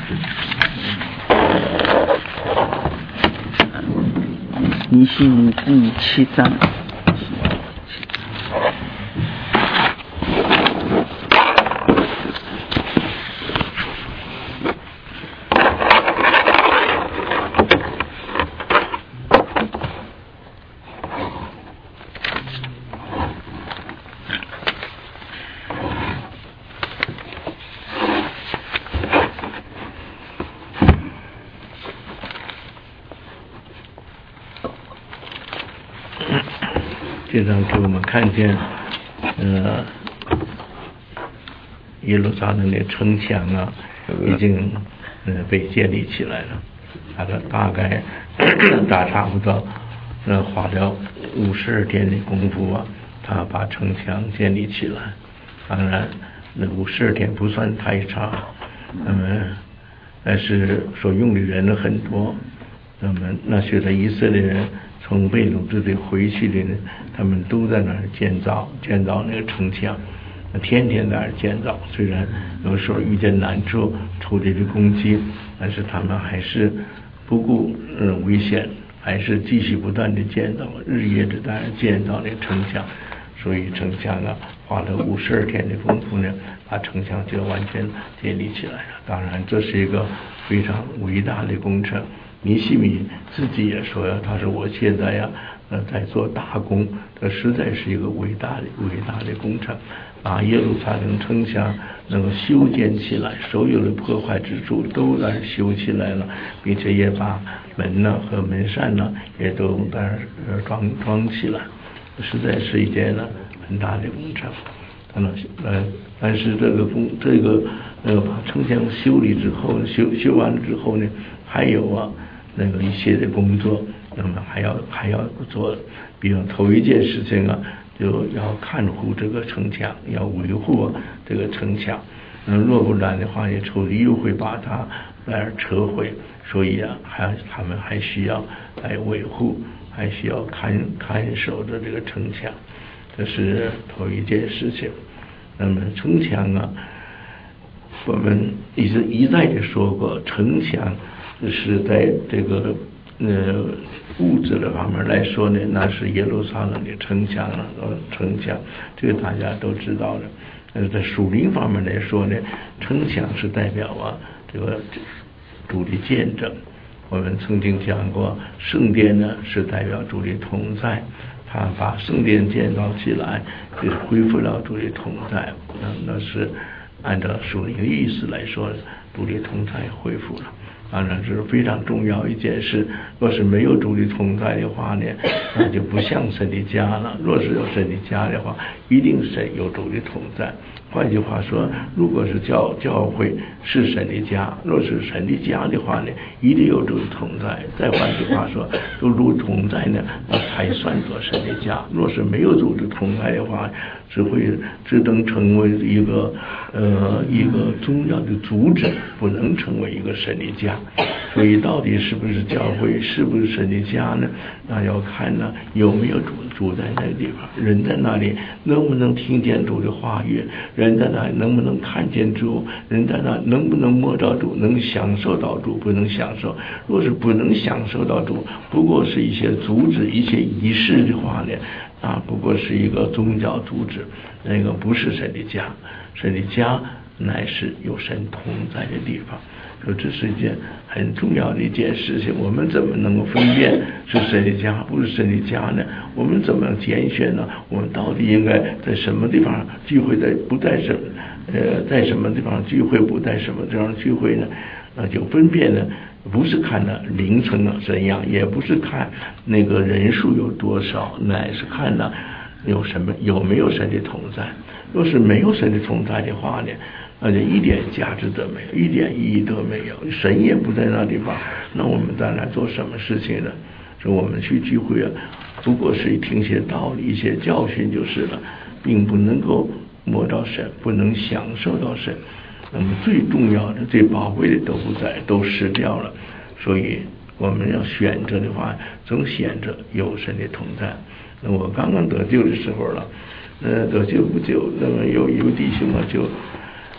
尼希米第7章。 这张给我们看见，耶路撒冷的城墙啊，已经被建立起来了。大概差不多，花了52天的功夫啊，他把城墙建立起来。当然，那52天不算太长，但是所用的人呢很多。那些在以色列人从被掳之地回去的人，他们都在那儿建造那个城墙，天天在那儿建造。虽然有时候遇见难处、仇敌的攻击，但是他们还是不顾危险，还是继续不断的建造，日夜的在那儿建造那个城墙。所以城墙啊，花了52天的功夫呢，把城墙就完全建立起来了。当然，这是一个非常伟大的工程。尼希米自己也说呀，他说我现在呀，在做大工，这实在是一个伟大的工程，把耶路撒冷城墙能够修建起来，所有的破坏之处都在修起来了，并且也把门呢和门扇呢也都在装起来，实在是一件很大的工程。但是把城墙修理之后，修完了之后呢，还有一些的工作，那么还要做，比如头一件事情啊，就要看护这个城墙，要维护这个城墙。若不然的话，仇敌又会把它来撤回，所以他们还需要来维护，还需要看守着这个城墙，这是头一件事情。那么城墙啊，我们一再的说过，城墙是在这个物质的方面来说呢，那是耶路撒冷的城墙这个大家都知道的。在属灵方面来说呢，城墙是代表这个主的见证。我们曾经讲过，圣殿呢是代表主的同在，他把圣殿建造起来，就是恢复了主的同在。那是按照属灵的意思来说，主的同在恢复了。当然这是非常重要一件事。若是没有主的同在的话呢，那就不像神的家了。若是有神的家的话，一定是有主的同在。换句话说，如果是教会是神的家，若是神的家的话呢，一定有主的同在。再换句话说，有主的同在呢，那才算作神的家。若是没有主的同在的话，只能成为一个宗教的组织，不能成为一个神的家。所以到底是不是教会，是不是神的家呢？那要看有没有主在那个地方，人在那里能不能听见主的话语，人在那里能不能看见主，人在那能不能摸到主，能享受到主，不能享受。若是不能享受到主，不过是一些组织、一些仪式的话呢，不过是一个宗教组织，那个不是神的家。神的家乃是有神同在的地方。说这是一件很重要的一件事情。我们怎么能够分辨是神的家不是神的家呢？我们怎么拣选呢？我们到底应该在什么地方聚会，在什么地方聚会，不在什么地方聚会呢？就分辨呢，不是看凌晨怎样，也不是看那个人数有多少，乃是看有没有神的同在。若是没有神的同在的话呢，那就一点价值都没有，一点意义都没有，神也不在那地方，那我们在那做什么事情呢？说我们去聚会不过是听些道理、一些教训就是了，并不能够摸到神，不能享受到神。那么最重要的、最宝贵的都不在，都失掉了。所以我们要选择的话，总选择有神的同在。那我刚刚得救的时候了，得救不久，那么有一个弟兄就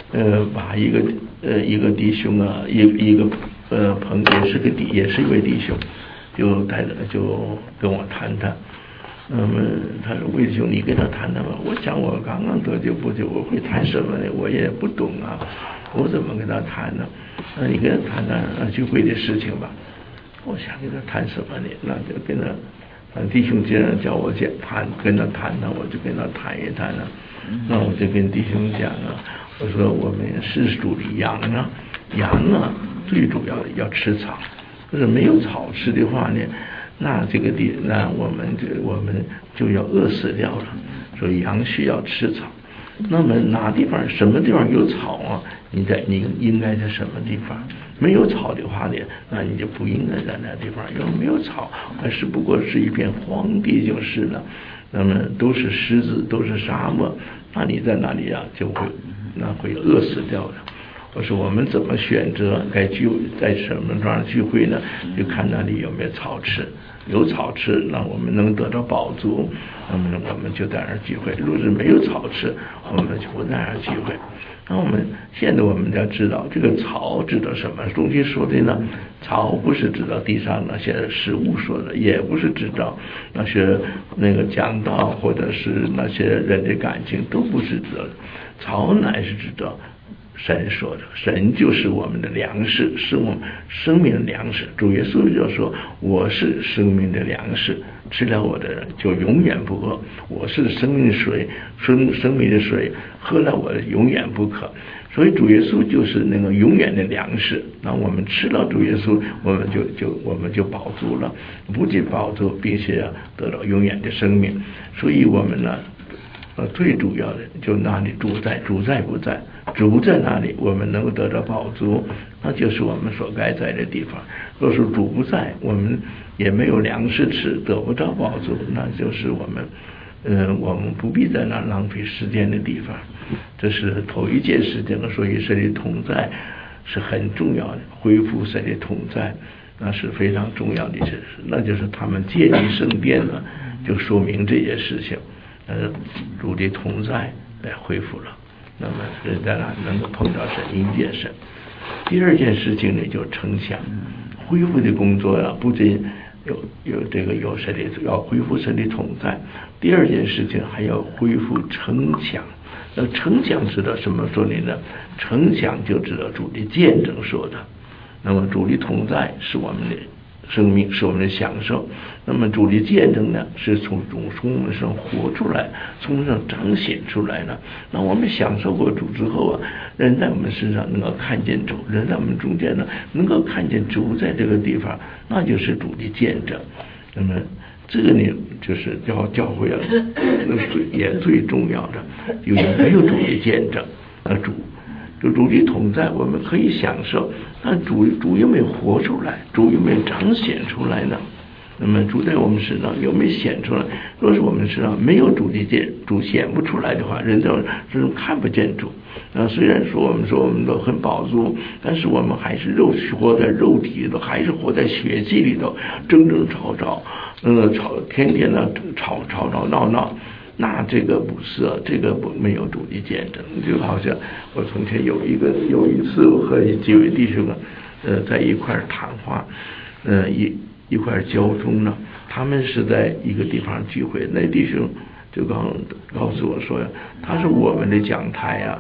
把一个弟兄啊，一个朋友也是一位弟兄，就跟我谈。那么他说魏弟兄，你跟他谈吧。我想我刚刚得救不久，我会谈什么呢？我也不懂啊，我怎么跟他谈呢？你跟他谈聚会的事情吧。我想跟他谈什么呢？那就跟他弟兄既然叫我跟他谈，那我就跟他谈一谈了。那我就跟弟兄讲啊，我说我们是属的羊啊，最主要的要吃草，就是没有草吃的话呢，那我们就要饿死掉了。所以羊需要吃草。那么什么地方有草啊？你应该在什么地方？没有草的话呢，那你就不应该在那地方，因为没有草，不过是一片荒地就是了。那么都是狮子，都是沙漠，那你在那里啊，会饿死掉的。我说我们怎么选择在什么地方聚会呢？就看那里有没有草吃，有草吃，那我们能得到饱足，那么我们就在那儿聚会。如果是没有草吃，我们就不在那儿聚会。那现在我们要知道，这个草指的什么东西说的呢？草不是指到地上那些食物说的，也不是指到那些讲道或者是那些人的感情，都不是指的。草乃是指到神说的，神就是我们的粮食，是我们生命的粮食。主耶稣就说：“我是生命的粮食，吃了我的人就永远不饿。我是生命的水，喝了我的永远不渴。”所以主耶稣就是那个永远的粮食。那我们吃了主耶稣，我们就饱足了，不仅饱足，并且得到永远的生命。所以我们呢，最主要的就那里主在不在？主在哪里，我们能够得到饱足，那就是我们所该在的地方。若是主不在，我们也没有粮食吃，得不到饱足，那就是我们不必在那浪费时间的地方。这是头一件事情。所以神的同在是很重要的，恢复神的同在那是非常重要的一件事。那就是他们建立圣殿呢，就说明这些事情。主的同在来恢复了，那么人在那能够碰到神，迎接神。第二件事情呢，就城墙恢复的工作啊，不仅有神的要恢复神的同在，第二件事情还要恢复城墙。城墙知道什么说的呢？城墙就知道主的见证说的。那么主的同在是我们的生命，是我们的享受。那么主的见证呢，是从我们身上活出来，从我们身上彰显出来了。那我们享受过主之后啊，人在我们身上能够看见主，人在我们中间呢能够看见主在这个地方，那就是主的见证。那么这个呢，就是教会啊，也最重要的，因为没有主的见证，主的同在我们可以享受，但主有没有活出来？主有没有彰显出来呢？那么主在我们身上有没有显出来？若是我们身上没有主显不出来的话，人在这种看不见主。虽然说我们都很饱足，但是我们还是活在肉体里头，还是活在血气里头，争争吵吵，天天的吵闹。那这个不是啊，这个没有主的见证。就好像我从前有一次，我和几位弟兄在一块谈话，一块交通呢。他们是在一个地方聚会，那弟兄就告诉我说，他说我们的讲台啊，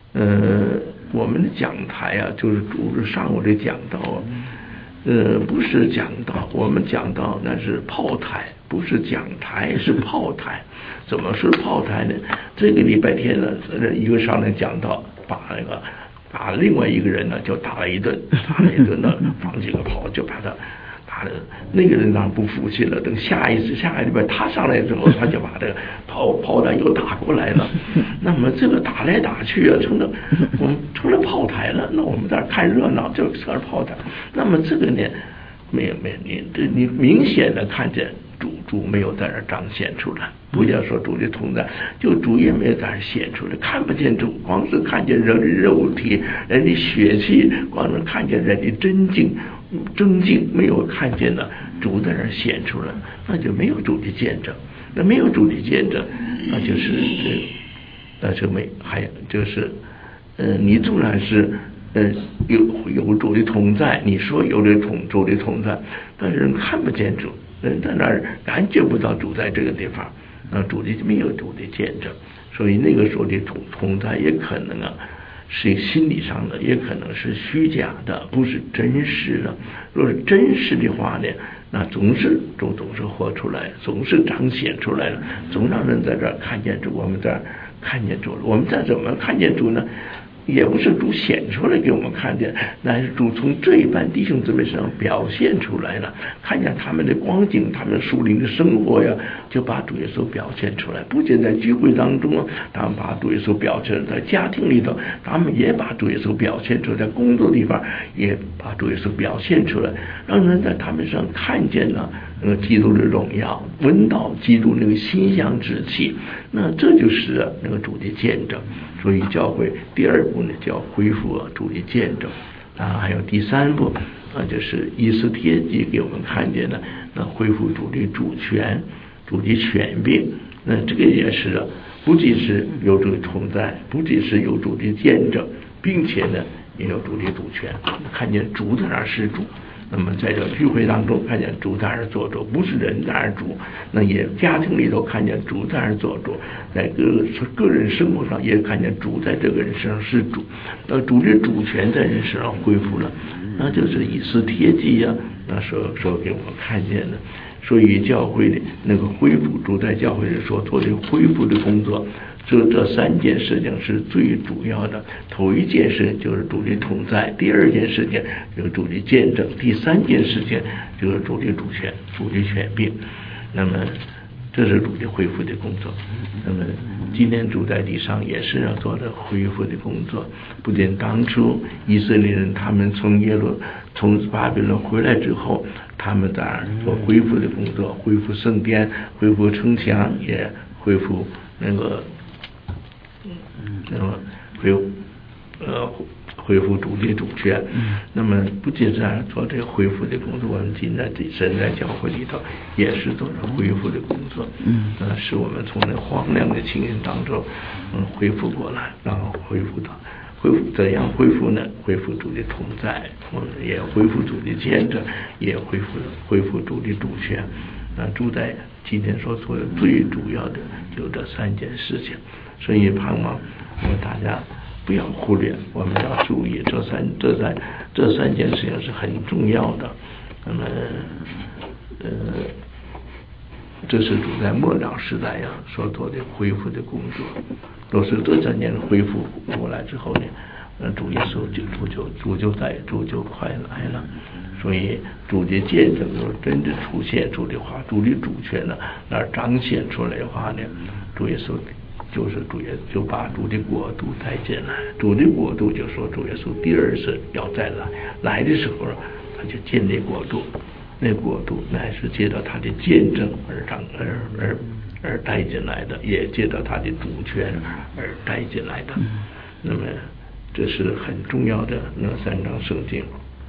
就是主上午的讲道啊。不是讲道，我们讲道那是炮台，不是讲台，是炮台。怎么是炮台呢？这个礼拜天呢，一个上来讲道，把另外一个人呢就打了一顿呢，放几个炮就把他打了。那个人当然不服气了，等下一礼拜他上来之后，他就把这个炮弹又打过来了。那么这个打来打去啊，成了炮台了。那我们在这看热闹，就成了炮台。那么这个呢，没有，你明显的看见主没有在这彰显出来。不要说主的同在，就主也没有在这显出来，看不见主，光是看见人的肉体、人的血气，光是看见人的真境，没有看见呢主在这显出来，那就没有主的见证。那没有主的见证，那就是你纵然是有主的同在，你说有主的同在，但是人看不见主，人在那儿感觉不到主在这个地方，主的没有主的见证，所以那个时候的同在也可能是心理上的，也可能是虚假的，不是真实的。若是真实的话呢，那总是活出来，总是彰显出来了，总让人在这儿看见主，我们在看见主了。我们再怎么看见主呢？也不是主显出来给我们看见，乃是主从这一班弟兄姊妹身上表现出来了，看见他们的光景，他们属灵的生活呀，就把主耶稣表现出来。不仅在聚会当中，他们把主耶稣表现出来，在家庭里头，他们也把主耶稣表现出来，在工作地方也把主耶稣表现出来，让人在他们身上看见了基督的荣耀，闻到基督那个馨香之气，那这就是那个主的见证。所以教会第二步呢，叫恢复主的见证还有第三步就是以斯帖记给我们看见的恢复主的主权、主的权柄。那这个也是不仅是有主的同在，不仅是有主的见证，并且呢也有主的主权，看见主在那儿是主。那么在这聚会当中看见主在那儿做主，不是人在那儿主，那也家庭里头看见主在那儿做主，在个人生活上也看见主在这个人身上是主，主的主权在人身上恢复了，那就是以斯帖记那说给我们看见的。所以教会的那个恢复，主在教会里所做的恢复的工作，这三件事情是最主要的。头一件事就是主的同在，第二件事情就是主的见证，第三件事情就是主的主权、主的权柄。那么这是主的恢复的工作。那么今天主在地上也是要做的恢复的工作。不仅当初以色列人他们从巴比伦回来之后，他们在那儿做恢复的工作，恢复圣殿，恢复城墙，也恢复恢复主的主权。那么不仅是做这个恢复的工作，我们今天神在教会里头也是做着恢复的工作，使我们从那荒凉的情形当中恢复过来，然后怎样恢复呢？恢复主的同在，也恢复主的见证，也恢复主的主权。主在今天所做的最主要的就这三件事情，所以盼望我们大家不要忽略，我们要注意这三件事情是很重要的。那么这是主在末了时代所做的恢复的工作。若是这3年恢复过来之后呢，主耶稣主就快来了。所以主的见证若真正出现主的话，主的主权那彰显出来的话呢，主耶稣就把主的国度带进来。主的国度就说主耶稣第二次要再来的时候，他就建立国度，那国度乃是借着他的见证而带进来的，也借着他的主权而带进来的。那么这是很重要的那3章圣经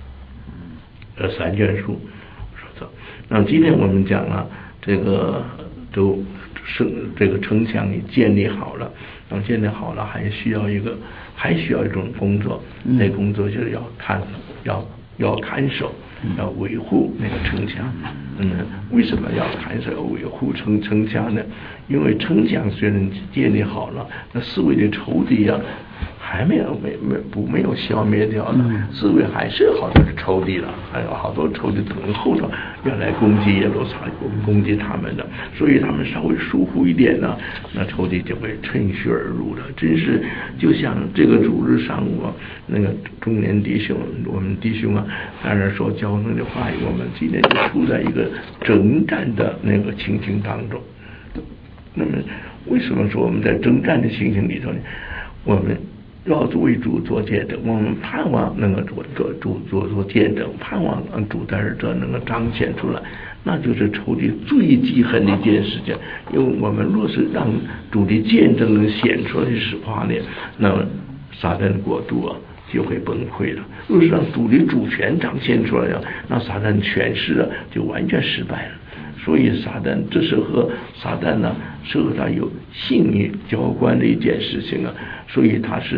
，3卷书说的。那今天我们讲了这个城墙已建立好了，建立好了还需要一种工作，那工作就是要看守，要维护那个城墙。为什么要看守要维护城墙呢？因为城墙虽然建立好了，那四围的仇敌还没有消灭掉呢，四围还是好多的仇敌了，还有好多仇敌等候着要来攻击耶路撒冷，攻击他们的，所以他们稍微疏忽一点呢，那仇敌就会趁虚而入了。真是就像这个主日上午那个中年弟兄，我们弟兄在那说交通的话语，我们今天就处在一个征战的那个情形当中。那么为什么说我们在征战的情形里头呢？我们要为主做见证，我们盼望能够做见证，盼望主在这能够彰显出来，那就是仇敌最记恨的一件事情。因为我们若是让主的见证能显出来的实话呢，那么撒旦的国度就会崩溃了。若是让主的主权彰显出来那撒旦权势就完全失败了。所以撒旦这是和撒旦是和他有性命交关的一件事情所以他是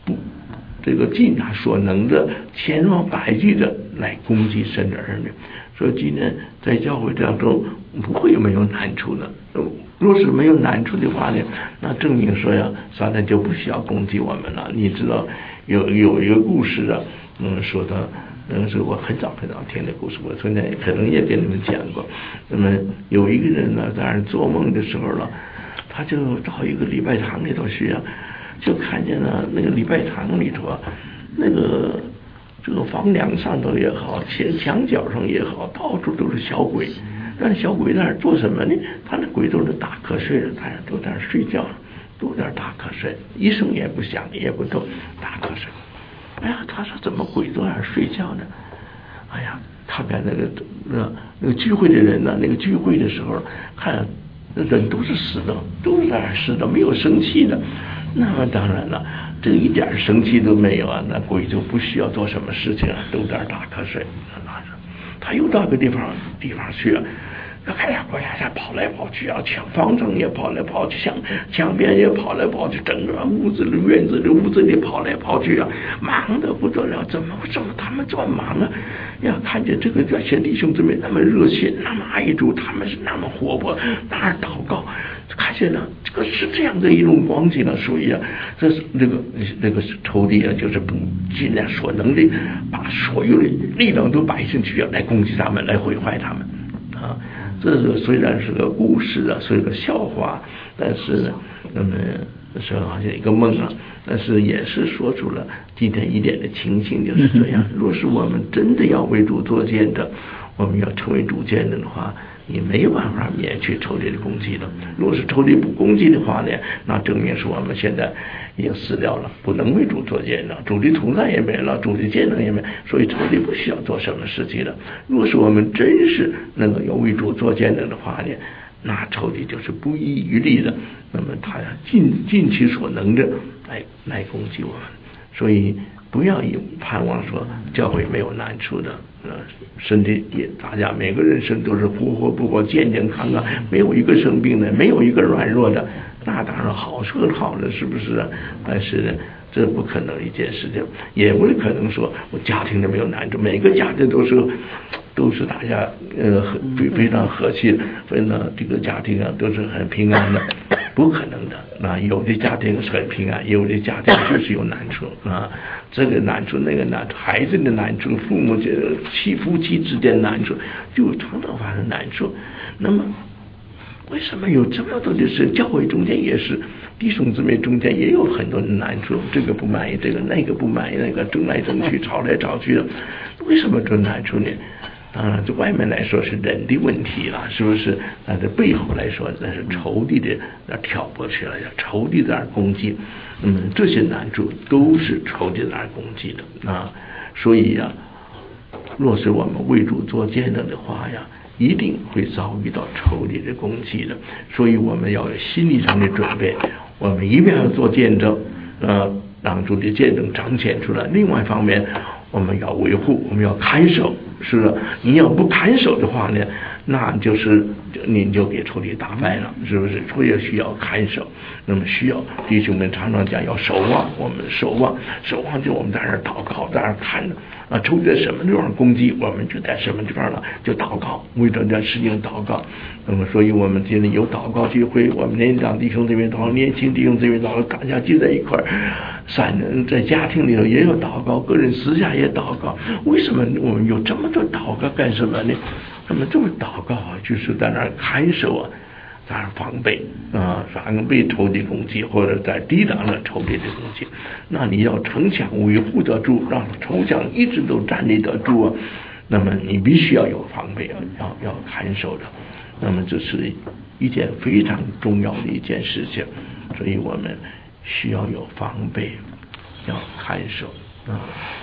不这个尽他所能的千方百计的来攻击神的儿女。所以今天在教会当中不会没有难处的。若是没有难处的话呢，那证明说呀，撒旦就不需要攻击我们了。你知道有一个故事啊，说的。是我很早听的故事，我从前可能也跟你们讲过。那么有一个人呢，在那做梦的时候了，他就到一个礼拜堂里头去啊，就看见了那个礼拜堂里头啊，那个这个房梁上头也好，墙角上也好，到处都是小鬼。那小鬼在那做什么呢？他那鬼都是打瞌睡了，他都在那睡觉了，都在那打瞌睡，一声也不响，也不动，打瞌睡。哎呀，他说怎么鬼都在那睡觉呢？哎呀，看看那个聚会的人呢，那个聚会的时候，看人都是死的，都是在那死的，没有生气的。那么当然了，这一点生气都没有啊，那鬼就不需要做什么事情啊，都在那打瞌睡。他又到个地方去啊。开呀，跑来跑去啊，房上也跑来跑去，墙边也跑来跑去，整个屋子里、院子里、屋子里跑来跑去啊，忙得不得了。怎么他们这么忙啊？呀，看见这个些弟兄姊妹那么热心，那么爱主，他们是那么活泼，那儿祷告，看见了这个是这样的一种光景啊。所以啊，这是那个仇敌啊，就是不尽量所能的把所有的力量都摆进去，来攻击他们，来毁坏他们啊。这虽然是个故事啊，是个笑话，但是呢，那么说好像一个梦啊，但是也是说出了今天一点的情形，就是这样。若是我们真的要为主做见证，我们要成为主见证的话，你没有办法免去仇敌的攻击的。若是仇敌不攻击的话呢，那证明是我们现在已经死掉了，不能为主做见证，主的同在也没了，主的见证也没，所以仇敌不需要做什么事情的。若是我们真是能够有为主做见证的话呢，那仇敌就是不遗余力的，那么他要尽其所能的来攻击我们。所以不要盼望说教会没有难处的，身体也大家每个人生都是活不活，健健康康，没有一个生病的，没有一个软弱的，那当然好是很好的，是不是啊？但是呢，这不可能一件事情，也不是可能说我家庭里没有难处，每个家庭都是大家非常和气，所以呢这个家庭啊都是很平安的，不可能的。那有的家庭是很平安，有的家庭就是有难处啊，这个难处那个难处，孩子的难处，父母夫妻之间难处，就常常发生难处。那么为什么有这么多的事？教会中间也是，弟兄姊妹中间也有很多的难处，这个不满意，这个那个不满意，那个争来争去，吵来吵去的，为什么这难处呢？当然，这外面来说是人的问题了，是不是？但是背后来说，那是仇敌的那挑拨起来的，仇敌在那攻击。这些难处都是仇敌在那攻击的啊。所以呀，若是我们为主做见证的话呀，一定会遭遇到仇敌的攻击的。所以我们要有心理上的准备，我们一边要做见证，让主的见证彰显出来；另外一方面，我们要维护，我们要看守。是的，你要不看守的话呢，那就是你就给仇敌打败了，是不是？所以需要看守。那么需要弟兄们常常讲要守望，我们守望就我们在那儿祷告，在那儿看着啊，仇敌在什么地方攻击，我们就在什么地方呢就祷告，为这件事情祷告。那么所以我们今天有祷告聚会，我们年长弟兄这边祷告，年轻弟兄这边祷告，大家聚在一块儿，在家庭里头也有祷告，个人私下也祷告。为什么我们有这么多祷告干什么呢？那么这么祷告啊，就是在那儿看守啊，在那儿防备啊，防备仇敌攻击，或者在抵挡了仇敌的攻击。那你要城墙维护得住，让城墙一直都站立得住啊，那么你必须要有防备，要看守的。那么这是一件非常重要的一件事情，所以我们需要有防备，要看守啊。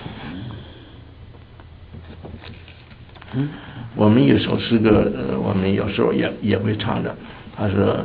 我们有首诗歌，我们有时候也会唱的。他说，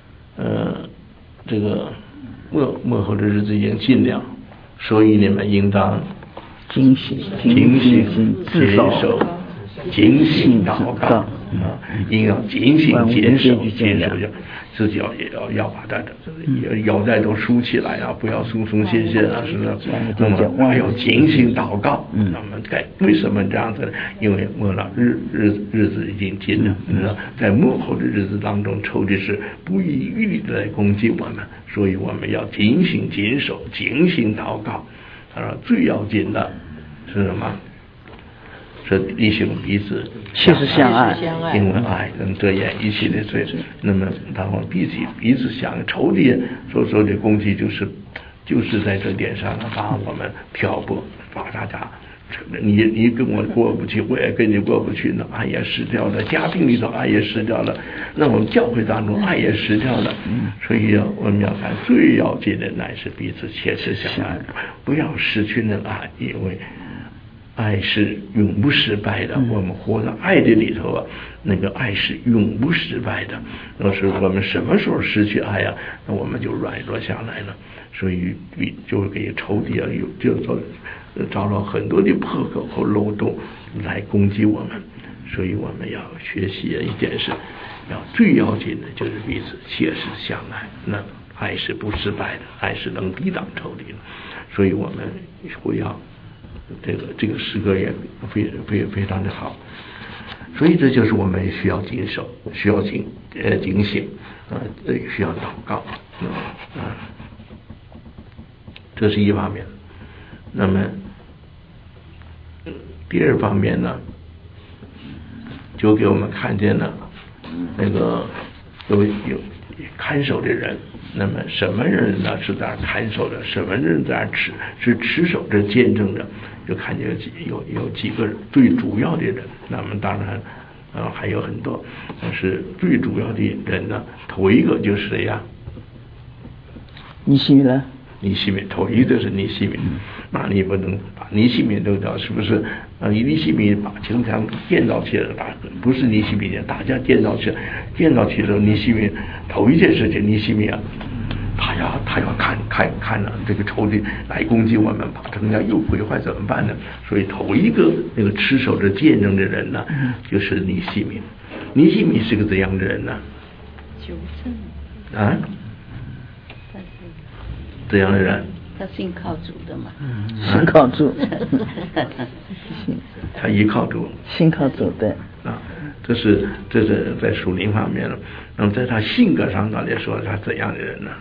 这个末后的日子已经近了，所以你们应当警醒， 谨守，警醒祷告。 应要警醒谨守，自己要把它的腰带都竖起来啊，不要松松懈懈啊，是的。那么还要警醒祷告。那么为什么这样子呢？因为末了日子已经近了，在末后的日子当中，仇敌是不遗余力的来攻击我们，所以我们要警醒谨守，警醒祷告。最要紧的是什么？是弟兄彼此切实相爱， 因为爱能遮掩一切的罪。那么当我彼此相爱，仇敌所受的攻击就是在这点上把我们挑拨，把大家你跟我过不去，我也跟你过不去，那爱也失掉了，家庭里头爱也失掉了，那我们教会当中爱也失掉了。所以我们要看最要紧的乃是彼此切实相爱，不要失去那个爱，因为爱是永不失败的。我们活在爱的里头那个爱是永不失败的。要是我们什么时候失去爱那我们就软弱下来了。所以就给仇敌就找到很多的破口和漏洞来攻击我们。所以我们要学习一件事，最要紧的就是彼此切实相爱。那爱是不失败的，爱是能抵挡仇敌的。所以我们会要这个诗歌也非常的好。所以这就是我们需要谨守，需要警醒需要祷告这是一方面。那么第二方面呢，就给我们看见了那个有看守的人。那么什么人呢是在看守的，什么人在持守着见证的，就看见有几个最主要的人。那么当然还有很多，但是最主要的人呢，头一个就是谁呀？ 尼西米， 头一个是尼西米。那你不能把尼西米都叫，是不是？尼西米把城墙建造起来了，不是尼西米大家建造起来，尼西米头一件事情，尼西米他要看了这个仇敌来攻击我们，把城墙又毁坏怎么办呢？所以头一个那个持守着见证的人呢，就是尼西米。尼西米是个怎样的人呢？ 纠正啊？怎样的人？ 他信靠主的嘛。 信靠主。 他依靠主。 信靠主的。 这是在属灵方面了。那么在他性格上来说，他怎样的人呢？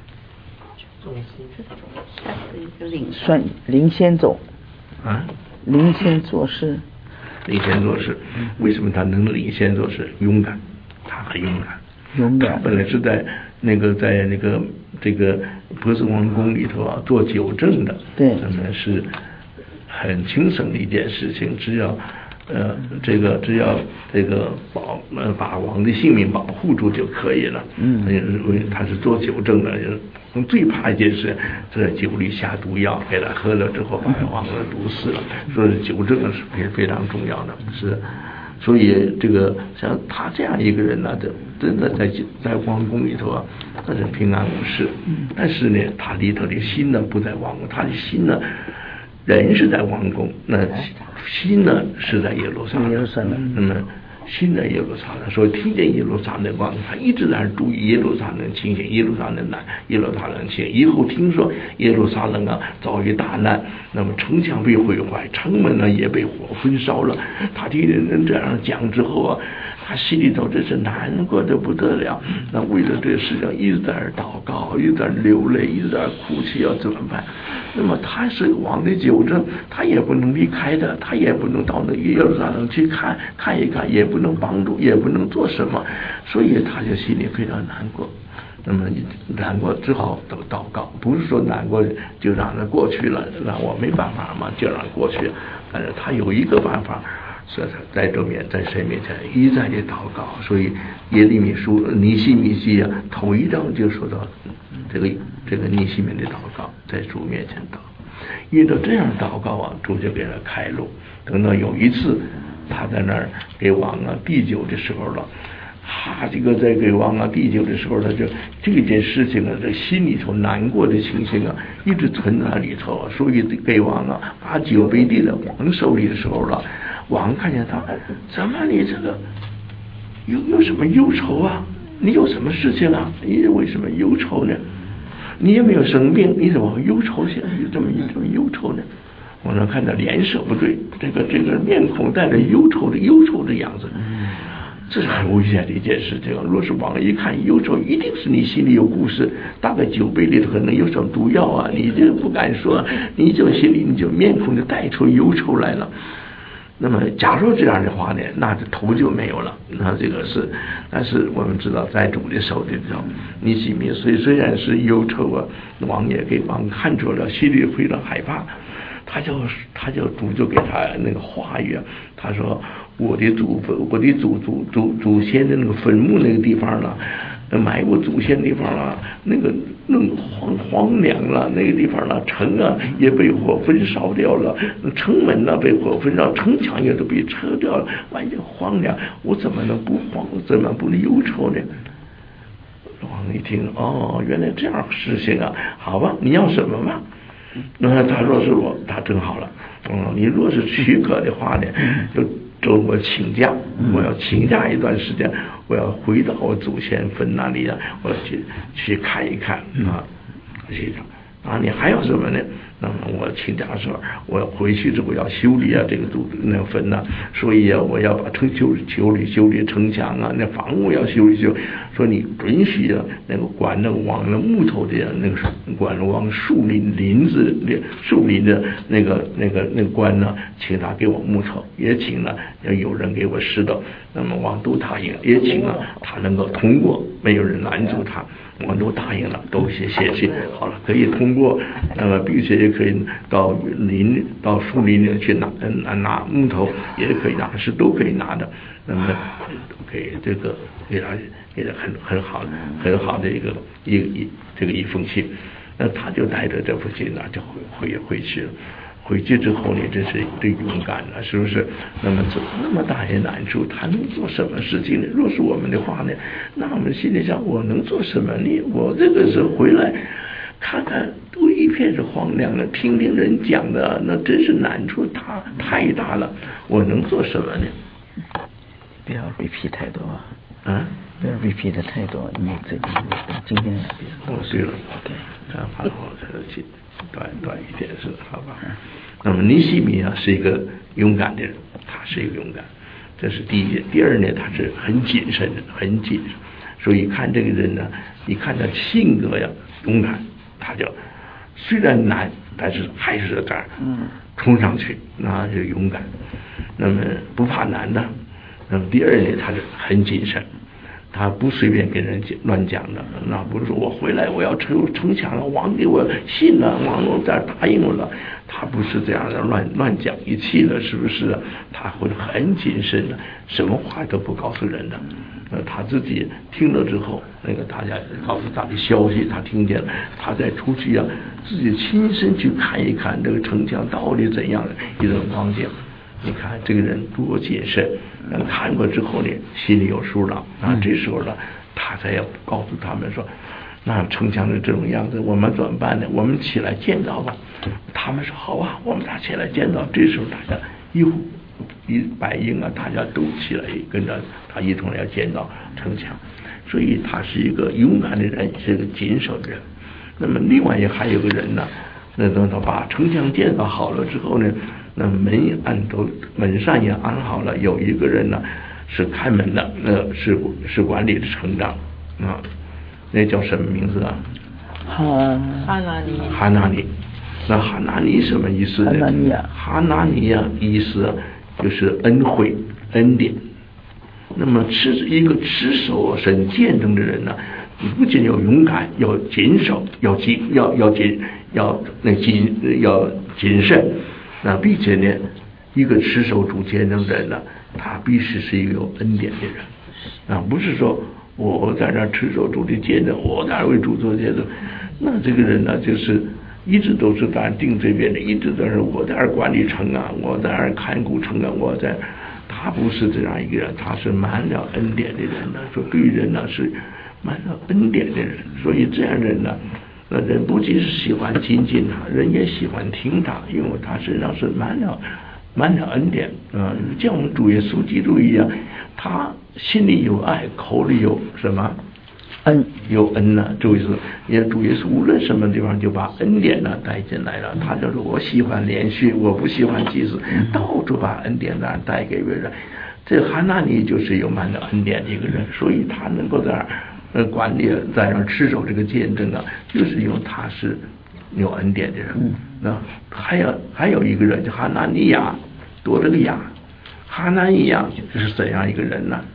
他是一个领先走。领先做事。为什么他能领先做事？勇敢，他很勇敢。他本来是在这个波斯王宫里头做酒政的。 对。 那么是很轻省的一件事情，只要这个把王的性命保护住就可以了。他是做酒政的，最怕一件事，在酒里下毒药，给他喝了之后把王给毒死了。所以酒政是非常重要的，是。所以这个像他这样一个人呢，真的在王宫里头他是平安无事。但是呢，他里头的心呢不在王宫，他的心呢，人是在王宫，那心呢是在耶路撒冷。那么心在耶路撒冷，所以听见耶路撒冷王，他一直在注意耶路撒冷情形，耶路撒冷难，耶路撒冷情形。以后听说耶路撒冷遭遇大难，那么城墙被毁坏，城门呢也被火焚烧了。他听人这样讲之后他心里头真是难过的不得了。那为了这个事情一直在祷告，一直在流泪，一直在哭泣，要怎么办？那么他是王的酒政，他也不能离开的，他也不能到那耶路撒冷去看一看，也不能帮助，也不能做什么，所以他就心里非常难过。那么难过只好祷告，不是说难过就让它过去了，那我没办法嘛，就让过去。但是他有一个办法，是在神面前一再的祷告。所以耶利米书尼西米记头一章就说到这个尼西米的祷告，在主面前祷，遇到这样祷告主就给他开路。等到有一次他在那儿给王递酒的时候了，这个在给王递酒的时候，他就这件事情这心里头难过的情形一直存在里头。所以给王把酒杯递到王手里的时候了，王看见他，怎么你这个有什么忧愁啊？你有什么事情啊？你为什么忧愁呢？你也没有生病，你怎么会忧愁些？这么忧愁呢？我能看到脸色不对，这个面孔带着忧愁的样子，这是很危险的一件事情。若是往一看忧愁，一定是你心里有故事，大概酒杯里头可能有什么毒药啊，你就不敢说，你就心里你就面孔就带出忧愁来了。那么假如这样的话呢，那这头就没有了。那这个是，但是我们知道在主的手里头，尼西米虽然是忧愁啊，王也给王看出了，心里非常害怕。他就主就给他那个话语啊，他说我的祖先的那个坟墓那个地方了，埋过祖先地方了，那个荒凉了，那个地方了，城啊也被火焚烧掉了，城门呢被火焚烧，城墙也都被拆掉了，完全荒凉，我怎么能不慌，怎么不忧愁呢？王一听，哦，原来这样事情啊，好吧，你要什么嘛？那他若是他正好了，你若是许可的话呢，就我请假，我要请假一段时间，我要回到我祖先坟那里啊，我要去看一看啊，你还有什么呢？那么我请假的时候，我要回去之后要修理啊这个那个坟呐，所以啊我要把修理城墙啊，那房屋要修理。说你准许啊那个管那个往那木头的那个管往树林的那个官呢，请他给我木头，也请了要有人给我石头。那么王都答应，也请了他能够通过，没有人拦住他。我都答应了，都写信好了，可以通过，那么并且也可以到树林里去拿木头，也可以拿，是都可以拿的。那么都可以给他很好的一封信。那他就带着这封信呢，就回去了。回去之后呢，这是最勇敢了，是不是？那么那么大的难处，他能做什么事情呢？若是我们的话呢，那我们心里想，我能做什么呢？我这个时候回来看看，都一片是荒凉的，听人讲的，那真是难处太大了。我能做什么呢？ 不要 repeat 太多啊！不要 repeat 太多，你这个今天对了，这样把我这短一点是好吧？那么尼西米啊是一个勇敢的人，他是一个勇敢，这是第一点。第二呢，他是很谨慎的，所以看这个人呢，你看他性格呀勇敢，他就虽然难，但是还是在这儿冲上去，那就勇敢。那么不怕难的。那么第二呢，他是很谨慎。他不随便跟人乱讲的，那不是说我回来我要城墙了，王给我信了，王我这儿答应我了，他不是这样的乱讲一气了，是不是？他会很谨慎的，什么话都不告诉人的。他自己听了之后，那个大家告诉他的消息，他听见了，他再出去啊，自己亲身去看一看这个城墙到底怎样的一种光景。你看这个人多谨慎，看过之后呢，心里有数了啊。这时候呢，他才要告诉他们说，那城墙是这种样子，我们怎么办呢？我们起来建造吧。他们说好啊，我们俩起来建造。这时候大家一百姓啊，大家都起来跟着他一同来建造城墙。所以他是一个勇敢的人，是一个谨守的人。那么另外还有个人呢，那等他把城墙建造好了之后呢，那门扇也安好了，有一个人呢是看门的，是管理的城长啊，那叫什么名字啊？ 哈拿尼。那哈拿尼什么意思呢？哈拿尼呀，意思就是恩惠、恩典。那么一个持守神见证的人呢，你不仅要勇敢，要谨守，要谨慎。那并且呢，一个持守主见证的人呢，他必须是一个有恩典的人啊，不是说我在那持守主的见证，我在那为主做见证，那这个人呢，就是一直都是在定这边的，一直都是我在那管理城啊，我在那看顾城啊，他不是这样一个人，他是满了恩典的人呢，说对人呢是满了恩典的人，所以这样的人呢。那人不仅是喜欢亲近他，人也喜欢听他，因为他身上是满了满了恩典啊，像我们主耶稣基督一样，他心里有爱，口里有什么恩， 有恩呢？主耶稣无论什么地方就把恩典呢带进来了。他就说我喜欢连续，我不喜欢祭祀，到处把恩典呢带给别人。这哈拿尼就是有满了恩典的一个人，所以他能够在那管理，在那持守这个见证啊，就是因为他是有恩典的人。那还有一个人叫哈拿尼亚，多了个亚。哈拿尼亚是怎样一个人呢？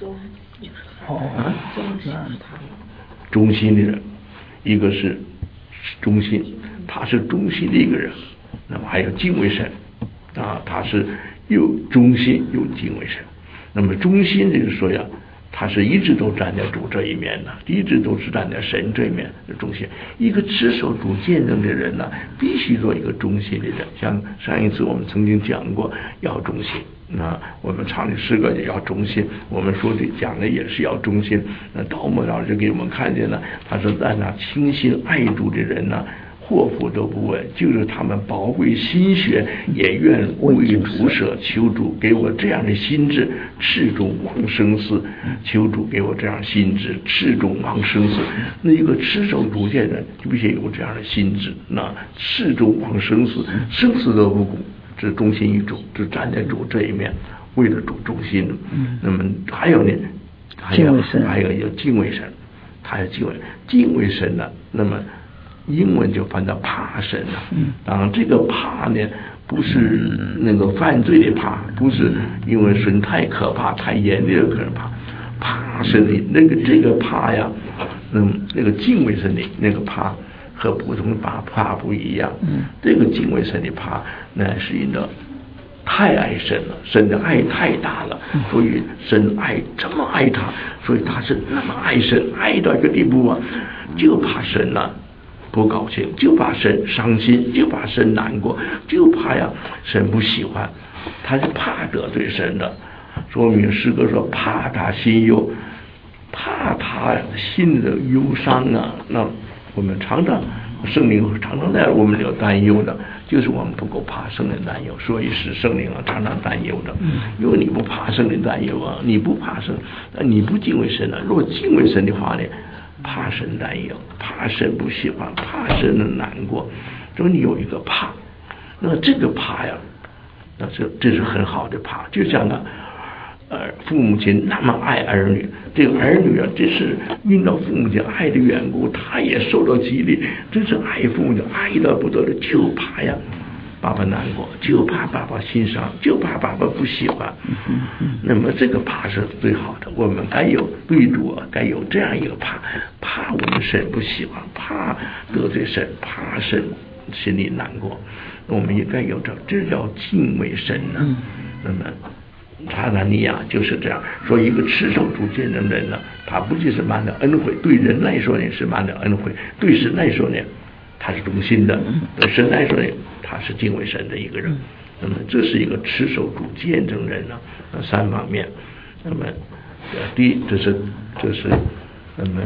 忠心的人，一个是忠心，他是忠心的一个人。那么还有敬畏神啊，他是又忠心又敬畏神。那么忠心这个说呀，他是一直都站在主这一面的，一直都是站在神这一面的忠心。一个持守主见证的人呢，必须做一个忠心的人。像上一次我们曾经讲过，要忠心。那我们唱的诗歌也要忠心，我们说的讲的也是要忠心。那道默老师给我们看见了，他说在那倾心爱主的人呢，祸福都不问，就是他们宝贵心血也愿为主舍，求主给我这样的心智，赤中忘生死。求主给我这样心智，赤中忘生死。那一个持守主见人就必须有这样的心智，那赤中忘生死，生死都不顾，只忠心于主，只站在主这一面，为了主忠心。那么还有呢，还有要敬畏神，他要敬畏神呢。那么英文就翻到怕神了。当然这个怕呢，不是那个犯罪的怕，不是因为神太可怕、太严厉的可怕。怕神的这个怕呀，那个敬畏神的那个怕和普通的怕不一样。这个敬畏神的怕，那是因为太爱神了，神的爱太大了，所以神爱这么爱他，所以他是那么爱神，爱到一个地步啊，就怕神了不高兴，就怕神伤心，就怕神难过，就怕呀神不喜欢，他是怕得罪神的。说明诗歌说怕他心忧，怕他心的忧伤啊。那我们常常圣灵常常在我们有担忧的，就是我们不够怕圣灵担忧，所以是圣灵啊常常担忧的。因为你不怕圣灵担忧啊，你不怕神，你不敬畏神啊。如果敬畏神的话呢，怕神担忧，怕神不喜欢，怕神的难过，所以你有一个怕。那这个怕呀，那这是很好的怕，就像父母亲那么爱儿女，这个儿女啊，这是因到父母亲爱的缘故，他也受到激励，真是爱父母亲爱到不得了，就怕呀爸爸难过，就怕爸爸心伤，就怕爸爸不喜欢。那么这个怕是最好的，我们该有对主该有这样一个怕我们神不喜欢，怕得罪神，怕神心里难过，我们也该有这叫敬畏神呢。那么哈拿尼亚就是这样说，一个持守主见证的人呢，他不仅是满了恩惠，对人来说呢是满了恩惠，对神来说呢他是忠心的，对神来说呢他是敬畏神的一个人。那么这是一个持守主见证人呢三方面。那么第一，这是那么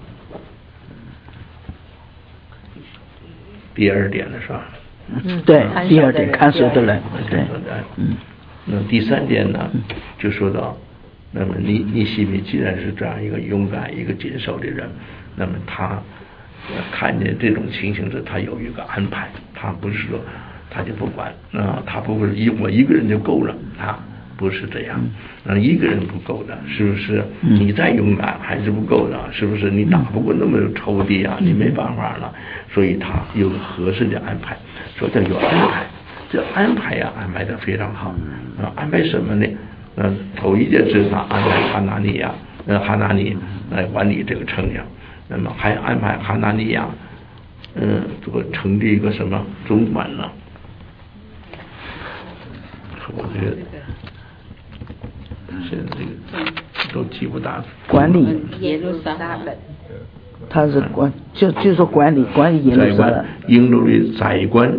第二点了是吧？ 对，第二点看守的人，对， 那第三点呢，就说到，那么你心里既然是这样一个勇敢、一个谨守的人，那么他看见这种情形时，他有一个安排，他不是说他就不管，他不是我一个人就够了，他不是这样，一个人不够的，是不是？你再勇敢还是不够的，是不是？你打不过那么仇敌啊，你没办法了，所以他有个合适的安排，说叫有安排。这安排呀，安排的非常好。安排什么呢？头一件事他安排哈拿尼来管理这个城墙，那么还安排哈拿尼亚，这个成立一个什么总管呢？我觉得现在这个都记不大。 管理耶路撒冷， 他是就说管理耶路撒冷， 英路的宰官。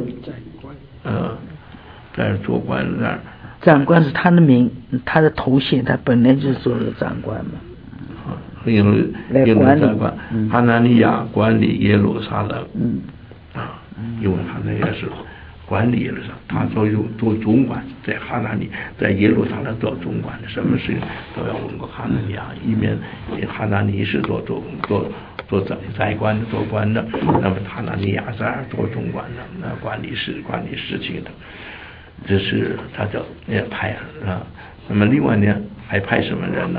在做官那儿， 长官是他的名，他的头衔，他本来就是做的长官嘛。 英路长官，哈拿尼亚管理耶路撒冷。因为他那也是管理耶路撒冷，他做总管，在哈拿尼，在耶路撒冷做总管，什么事情都要问过哈拿尼啊。一面哈拿尼是做宰官的，做官的，那么哈拿尼亚是做总管的，那管理事情的，这是他叫派啊。那么另外呢，还派什么人呢？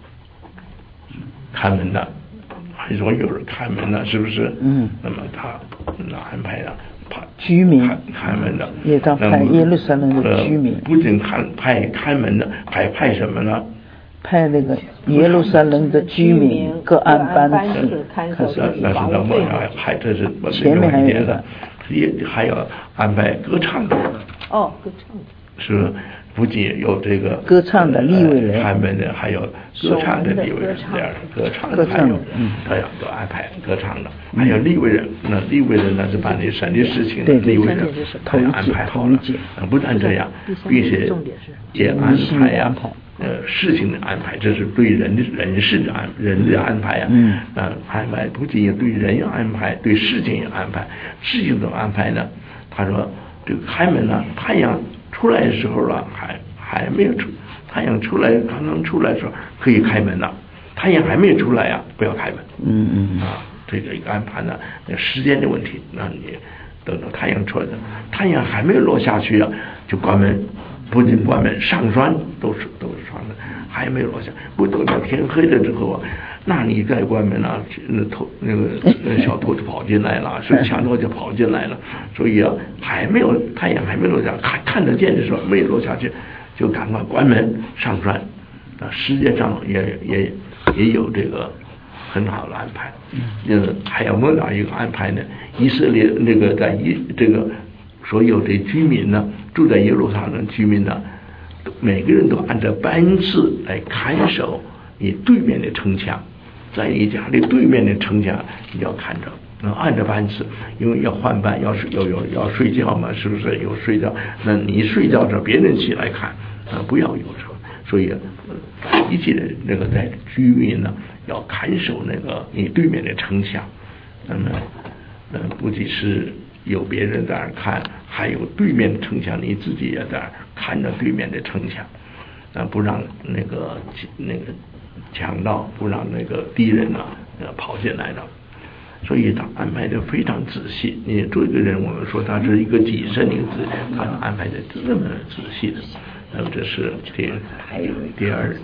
看门的，还说有人看门的，是不是？那么他安排了居民看门的， 也当派耶路撒冷的居民。 不仅派看门的，还派什么呢？ 派那个耶路撒冷的居民各按班次看守那是到末了还这是前面还有一个， 还要安排歌唱的。 歌唱的是不仅有这个歌唱的利未人， 他们的还有歌唱的利未人，这样歌唱的还有他要都安排歌唱的，还有利未人。那利未人呢是把那神的事情利未人他要安排好了。不但这样，并且也安排呀。事情的安排，这是对人事的人的安排呀。安排不仅对人要安排，对事情也安排。事情怎么安排呢？他说这个开门呢，太阳出来的时候了，还没有出，太阳出来刚刚出来的时候可以开门了。太阳还没有出来呀，不要开门。这个一个安排呢，那时间的问题，那你等到太阳出来的，太阳还没有落下去啊，就关门。不仅关门，上栓都是栓的，还没有落下。不等到天黑了之后啊，那你再关门啊，那小偷就跑进来了，是强盗就跑进来了。所以啊，太阳还没落下，看得见的时候没有落下去，就赶快关门上栓。世界上也有这个很好的安排。还有哪一个安排呢？以色列那个在这个。所有的居民呢，住在耶路撒冷居民呢，每个人都按照班次来看守你对面的城墙，在你家里对面的城墙你要看着，按照班次，因为要换班，要睡觉嘛，是不是有睡觉？那你睡觉时别人起来看，不要有这个，所以一切的那个在居民呢要看守那个你对面的城墙，那么不仅是。有别人在那看，还有对面的城墙，你自己也在看着对面的城墙，不让那个强盗，不让那个敌人跑进来的，所以他安排的非常仔细。你做一个人，我们说他是一个谨慎的子，他安排的这么仔细的，那么这是第二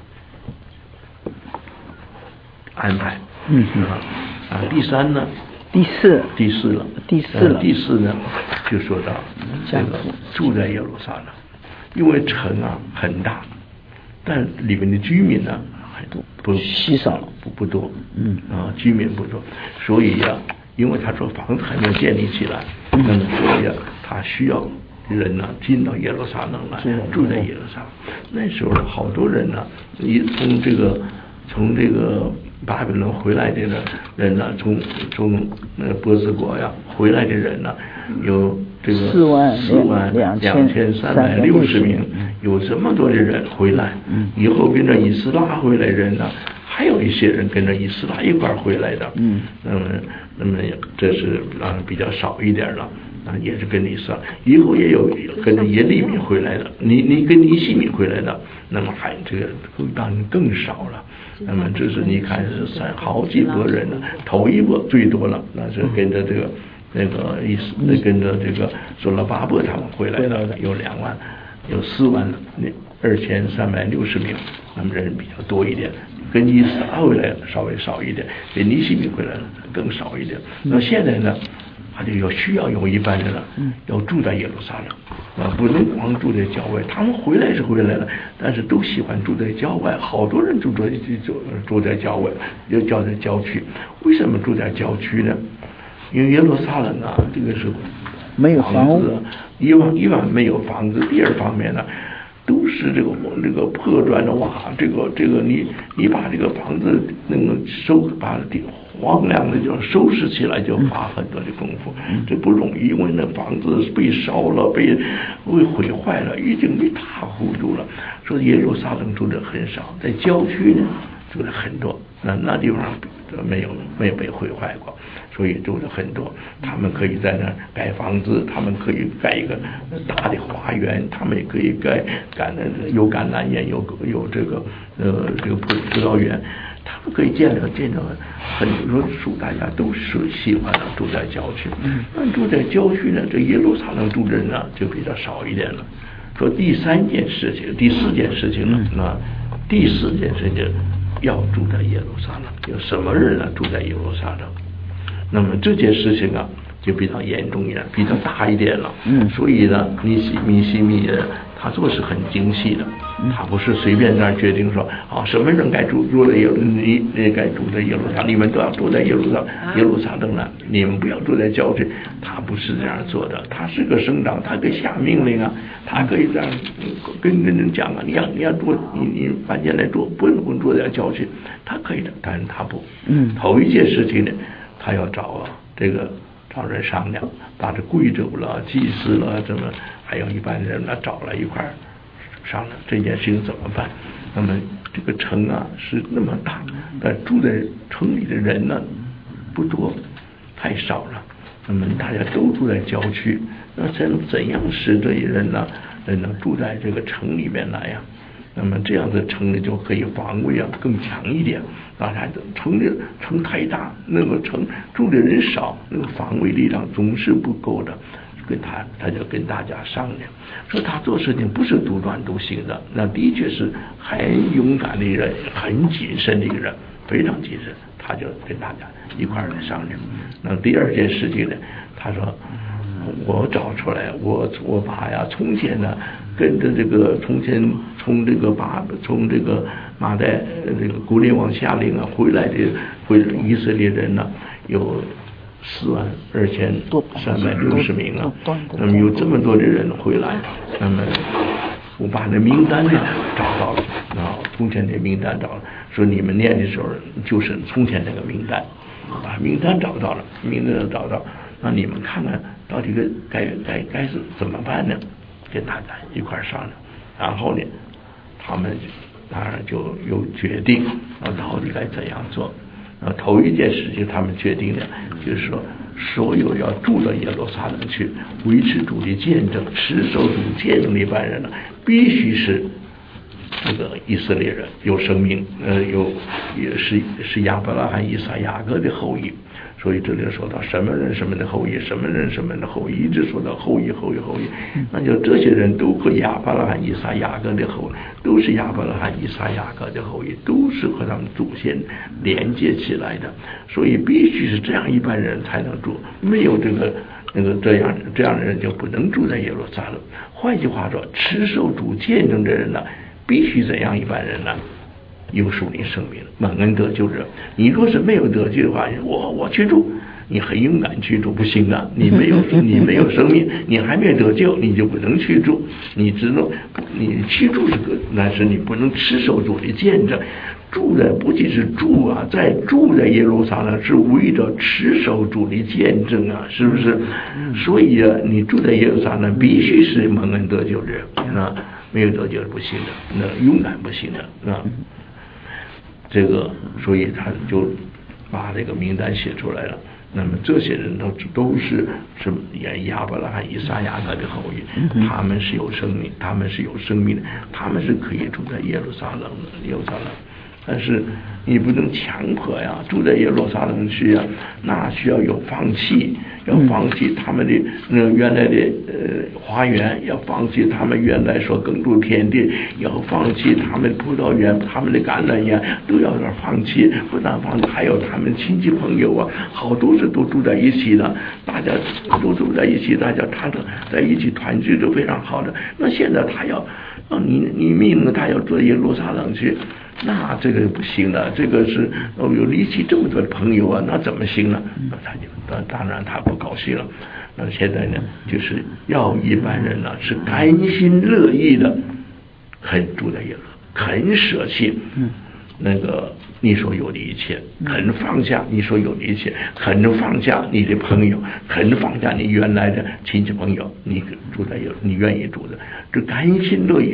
安排。第三呢？ 第四了， 就说到这个住在耶路撒冷，因为城很大，但里面的居民呢不稀少， 不多，居民不多，所以因为他说房子还没有建立起来，那么所以他需要人呢进到耶路撒冷来，住在耶路撒冷。那时候好多人呢，从这个巴比伦回来的人呢，从波斯国回来的人呢，有这个42360名，有这么多的人回来。以后跟着以斯拉回来人呢，还有一些人跟着以斯拉一块回来的。那么这是比较少一点了。也是跟你说，以后也有跟着耶利米回来的，你跟尼西米回来的，那么还这个当然更少了。那么这是你看是好几拨人呢，头一波最多了，那是跟着跟着这个索罗巴伯他们回来的，有42360名，那么人比较多一点。跟以斯拉回来稍微少一点，跟尼西米回来更少一点。那现在呢？他就需要有一般人了，要住在耶路撒冷，不能光住在郊外。他们回来是回来了，但是都喜欢住在郊外。好多人住在郊外，又叫在郊区。为什么住在郊区呢？因为耶路撒冷这个是没有房子， 以往没有房子。第二方面呢，都是这个破砖的瓦，这个你把这个房子把荒凉的就收拾起来，就花很多的功夫，这不容易，因为那房子被烧了，被毁坏了，已经一塌糊涂了。说耶路撒冷住的很少，在郊区呢住了很多，那地方没有被毁坏过，所以住了很多。他们可以在那盖房子，他们可以盖一个大的花园，他们也可以盖有橄榄园，有这个葡萄园，他们可以建了很多树，大家都是喜欢的住在郊区。那住在郊区呢，这耶路撒冷住的人呢就比较少一点了。说第四件事情呢，第四件事情要住在耶路撒冷，有什么人呢住在耶路撒冷？那么这件事情啊就比较严重一点，比较大一点了。所以呢，米西米人他做事很精细的，他不是随便这样决定说什么人该住在你该住在耶路撒冷，你们都要住在耶路撒冷了，你们不要住在郊区。他不是这样做的，他是个省长，他可以下命令啊，他可以这样跟人讲啊，你要住，你搬进来住，不能住在郊区，他可以的，但是他不。头一件事情呢，他要找人商量，把这贵胄了、祭司了，怎么还有一般人呢，找了一块商量这件事情怎么办。那么这个城啊是那么大，但住在城里的人呢不多，太少了。那么大家都住在郊区，那怎样使这些人能住在这个城里面来呀？那么这样的城里就可以防卫更强一点。当然城太大，那个城住的人少，那个防卫力量总是不够的。他就跟大家商量，说他做事情不是独断独行的，那的确是很勇敢的人，很谨慎的一个人，非常谨慎。他就跟大家一块来商量。那第二件事情呢，他说我找出来，我把从前呢跟着从这个马代这个古列王下令回来的以色列人呢有42360名了。那么有这么多的人回来，那么我把那名单呢找到了，从前的名单找了，说你们念的时候就是从前那个名单，把名单找到了，那你们看看到底该是怎么办呢？跟大家一块商量，然后呢，他们当然就有决定，到底该怎样做。头一件事情他们决定的就是说，所有要住到耶路撒冷去维持主的见证、持守主见证的一般人呢，必须是这个以色列人，有生命，也是亚伯拉罕、以撒、雅各的后裔。所以这里说到什么人什么的后裔，什么人什么的后裔，一直说到后裔，那就这些人都和亚伯拉罕、以撒、雅各的后裔，都是亚伯拉罕、以撒、雅各的后裔，都是和他们祖先连接起来的。所以必须是这样一般人才能住，没有这样的人就不能住在耶路撒冷。换句话说，持守主见证的人呢，必须怎样一般人呢？有属灵生命，蒙恩得救者。你若是没有得救的话，我去住，你很勇敢去住不行的。你没有生命，你还没有得救，你就不能去住。你去住但是你不能持守主的见证。不仅是住在耶路撒冷是为了持守主的见证啊，是不是？所以你住在耶路撒冷必须是蒙恩得救者啊，没有得救是不行的，那勇敢不行的啊。所以他就把这个名单写出来了。那么这些人都是亚伯拉罕、以撒、雅各的后裔，他们是有生命，他们是可以住在耶路撒冷的。但是你不能强迫住在耶路撒冷去那需要有放弃他们的原来的花园，要放弃他们原来所耕种田地，要放弃他们葡萄园、他们的橄榄园，都要放弃。不但放弃，还有他们亲戚朋友好多是都住在一起的，大家都住在一起，大家常常在一起团聚都非常好的。那现在他要你命令他要住耶路撒冷去，那这个不行了，这个是有离弃这么多的朋友那怎么行呢？当然他不高兴了。那现在呢，就是要一般人是甘心乐意的，肯住在耶路，肯舍弃你所有的一切，肯放下你所有的一切，肯放下你的朋友，肯放下你原来的亲戚朋友，你住在耶路，你愿意住的，这甘心乐意。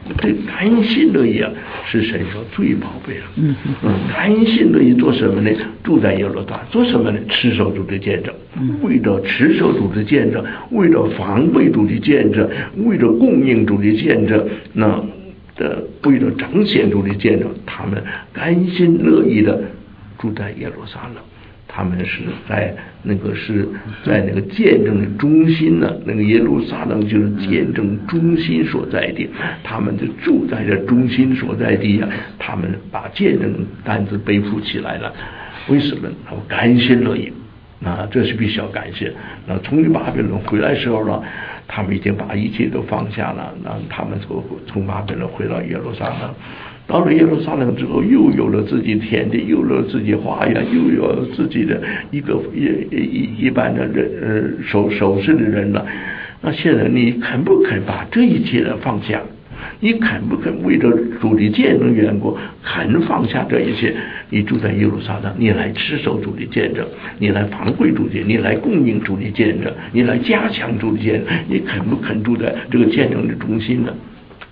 这甘心乐意啊，是神说最宝贝了。甘心乐意做什么呢？住在耶路撒冷，做什么呢？持守主的见证，为了持守主的见证，为了防备主的见证，为了供应主的见证，为了彰显主的见证，他们甘心乐意的住在耶路撒冷。他们是在那个见证的中心呢，那个耶路撒冷就是见证中心所在地，他们就住在这中心所在地啊，他们把见证担子背负起来了。为什么？他们甘心乐意，这是必须要感谢。从巴比伦回来的时候呢，他们已经把一切都放下了，他们从巴比伦回到耶路撒冷。到了耶路撒冷之后，又有了自己田地，又有了自己花园，又有了自己的一般的人守事的人了。那现在你肯不肯把这一切的放下？你肯不肯为了主的见证缘故，肯放下这一切？你住在耶路撒冷，你来持守主的见证，你来防卫主的，你来供应主的见证，你来加强主的见证，你肯不肯住在这个见证的中心呢？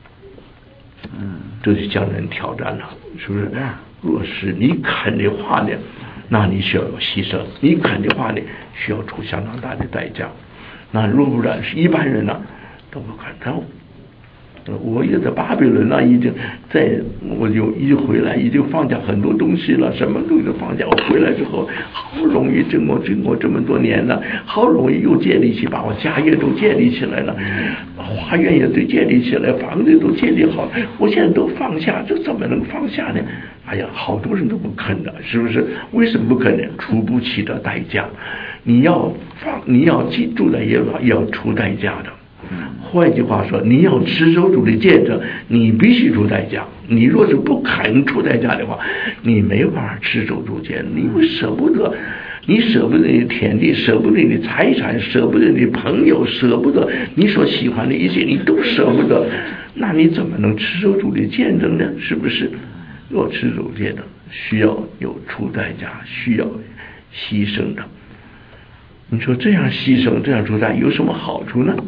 这就将人挑战了，是不是？若是你肯的话呢，那你需要有牺牲；你肯的话呢，需要出相当大的代价。那若不然，是一般人呢都不肯。我也在巴比伦呢，我就一回来，已经放下很多东西了，什么东西都放下。我回来之后，好容易经过这么多年了，好容易又建立起，把我家业都建立起来了，花园也都建立起来，房子都建立好了，我现在都放下，这怎么能放下呢？哎呀，好多人都不肯的，是不是？为什么不肯呢？出不起的代价。你要记住在耶路撒冷，要出代价的。换句话说，你要持守主的见证，你必须出代价。你若是不肯出代价的话，你没办法持守主见证。你会舍不得，你舍不得你的田地，舍不得你的财产，舍不得你的朋友，舍不得你所喜欢的一切，你都舍不得，那你怎么能持守主的见证呢？是不是？若持守见证，需要有出代价，需要牺牲的。你说这样牺牲，这样出代有什么好处呢？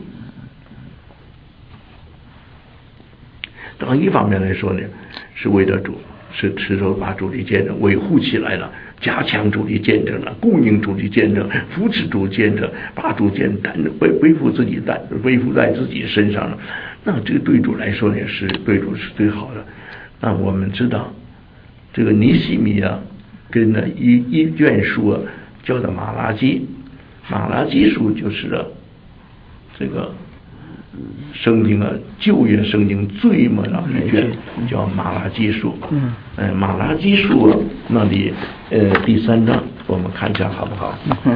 当一方面来说呢，是为了主，是持守把主的见证维护起来了，加强主的见证了，供应主的见证，扶持主的见证，把主见证背负在自己身上了。那这个对主来说呢，是对主是最好的。那我们知道，这个尼西米啊，跟那一卷书啊，叫做马拉基书就是这个圣经啊，旧约圣经最末了一卷叫马拉基书。马拉基书啊，那里第3章，我们看一下好不好？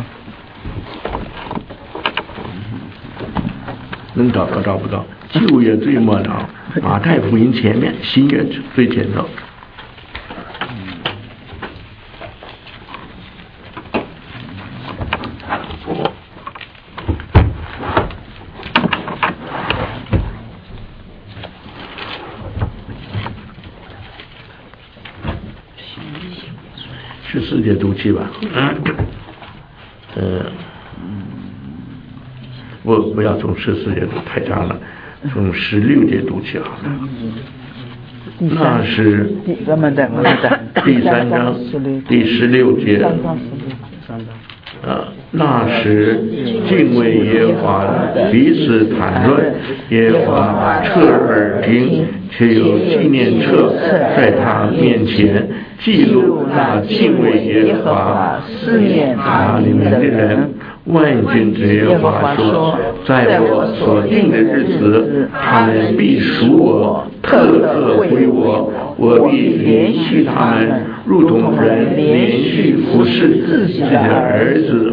能找不到？旧约最末了，马太福音前面，新约最前头。14节读起吧。我不要从14节读，太长了，从16节读起好了。那是第3章第16节。那时敬畏耶和华彼此谈论，耶和华侧耳听，却有纪念册在他面前记录那敬畏耶和华思念他里面的人。万军之耶和华说，在我所定的日子，他们必属我，特归我，我必连续他们，如同人连续服侍自己的儿子。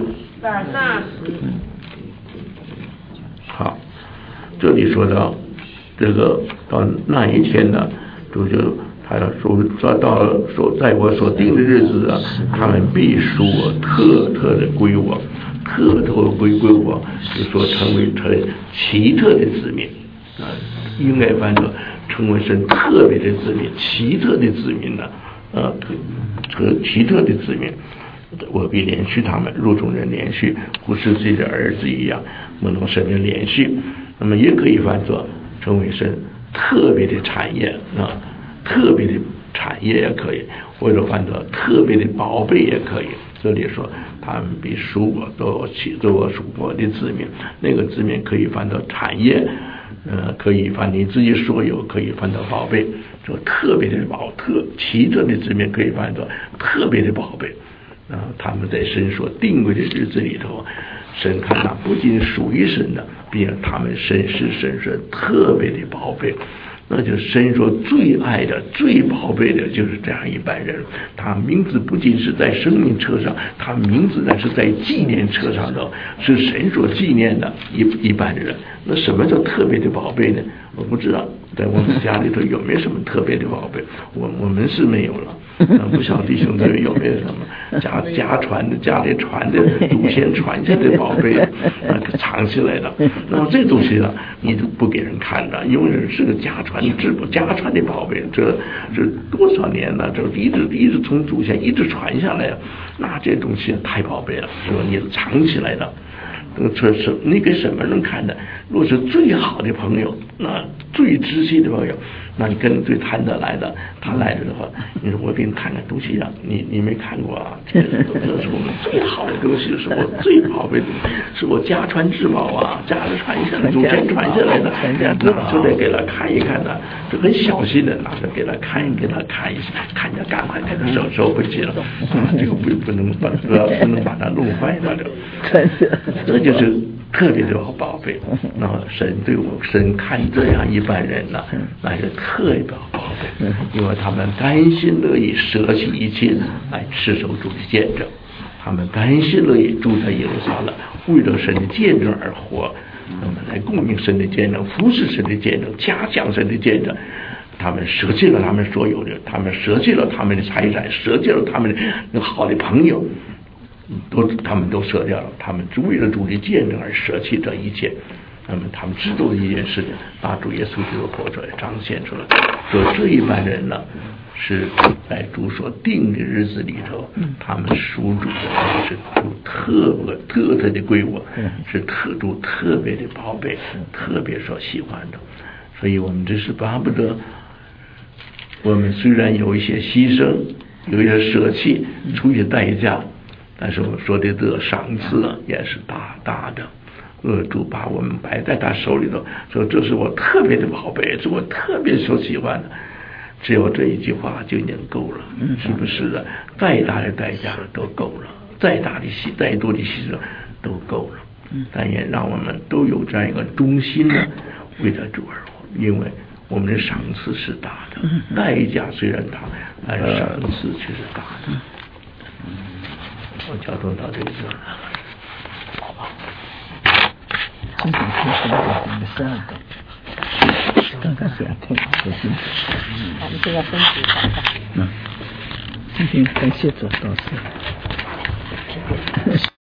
好，这里说到这个到那一天呢，主就他要说在我所定的日子啊，他们必属我，特的归我。特归我，就说成为奇特的子民啊，应该翻作成为神特别的子民，奇特的子民呢，奇特的子民，我必连续他们，如同人连续不是自己的儿子一样，不能神的连续。那么也可以翻作成为神特别的产业啊，特别的产业也可以，或者翻作特别的宝贝也可以。这里说他们比属我都有属我的子民，那个子民可以翻作产业，可以翻你自己所有，可以翻作宝贝。说特别的奇特的子民可以翻作特别的宝贝。他们在神所定规的日子里头，神看那不仅属于神的，并且他们神是特别的宝贝。那就是神所最爱的、最宝贝的，就是这样一般人。他名字不仅是在生命册上，他名字呢是在纪念册上的，是神所纪念的一般人。那什么叫特别的宝贝呢？我不知道，在我们家里头有没有什么特别的宝贝？我们是没有了。不晓得弟兄姊妹有没有什么家传的、家里传的、祖先传下的宝贝藏起来的？那么这东西呢，你都不给人看的，因为是个家传的宝贝，这多少年了，这一直从祖先一直传下来，那这东西太宝贝了，是吧？你藏起来的。这是你给什么人看的？若是最好的朋友，那最知心的朋友，那你跟最谈得来的，他来了的话，你说我给你看看东西啊，你没看过啊？这是我们最好的东西，是我最宝贝的，是我家传之宝啊，家里传下来，祖先传下来的，拿出来给他看一看的，这很小心的拿着给他看一下，看着赶快给他收回去了，这个不能把它弄坏了的。这就是特别的宝贝。那神看这样一般人呢，那是特别宝贝，因为他们甘心乐意舍弃一切来持守主的见证，他们甘心乐意住在耶路撒冷，为了神的见证而活，那么来供应神的见证，服侍神的见证，加强神的见证。他们舍弃了他们所有的，他们舍弃了他们的财产，舍弃了他们的好的朋友。他们都舍掉了，他们为了主的见证而舍弃这一切。那么他们知道一件事情，把主耶稣基督活出来，彰显出来。说这一般人呢，是在主所定的日子里头，他们属主的是主特别的归我，是主特别的宝贝，特别所喜欢的。所以我们这是巴不得，我们虽然有一些牺牲，有一些舍弃，出一些代价。但是我说的这赏赐也是大大的，主把我们摆在他手里头，说这是我特别的宝贝，是我特别所喜欢的，只有这一句话就已经够了，是不是的？再大的代价都够了，再多的牺牲都够了，但也让我们都有这样一个忠心的为他主而活，因为我们的赏赐是大的，代价虽然大，但是赏赐却是大的。我交通到这里了，好吧。 今天开始12个，刚开始太开心。 我们现在分组祷告。 今天感谢主导师。